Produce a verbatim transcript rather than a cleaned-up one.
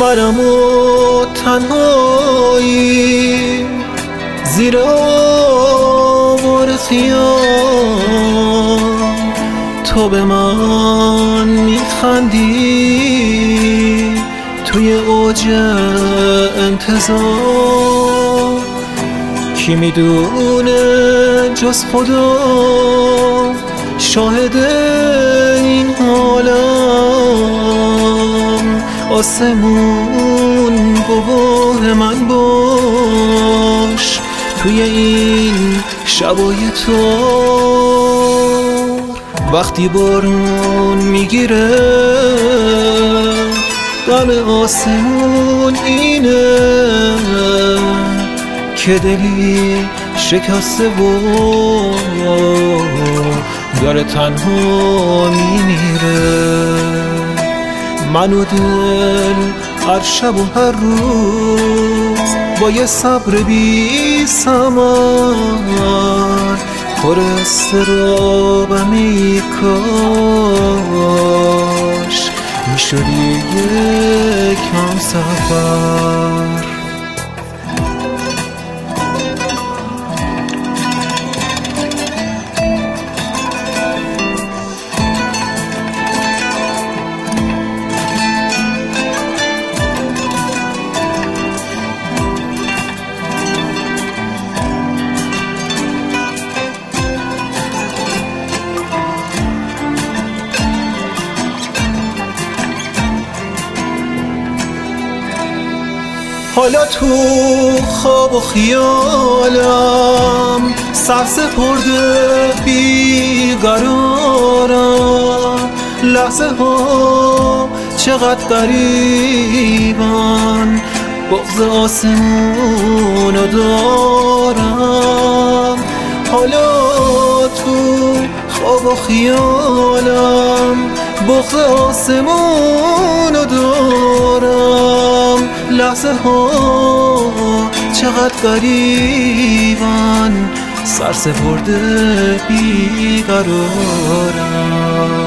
منم و تنهایی زیر آوار خیام، تو به من میخندی توی اوج انتظار. کی میدونه جز خدا شاهد این حالم، آسمون گواه من باش توی این شبای تار. وقتی بارون میگیره غم آسمون اینه که دلی شکسته و داره تنها میمیره. من و دل هر شب و هر روز با یه صبر بی ثمر پر استرابم ای کاش میشدی یکم سفر. حالا تو خواب و خیالم سرسپرده بیقرارم. لحظه ها چقدر غریبن، بغض آسمونو دارم. حالا تو خواب و خیالم بغض آسمونو دارم. لحظه ها چقدر غریبن، سرسپرده بیقرارم.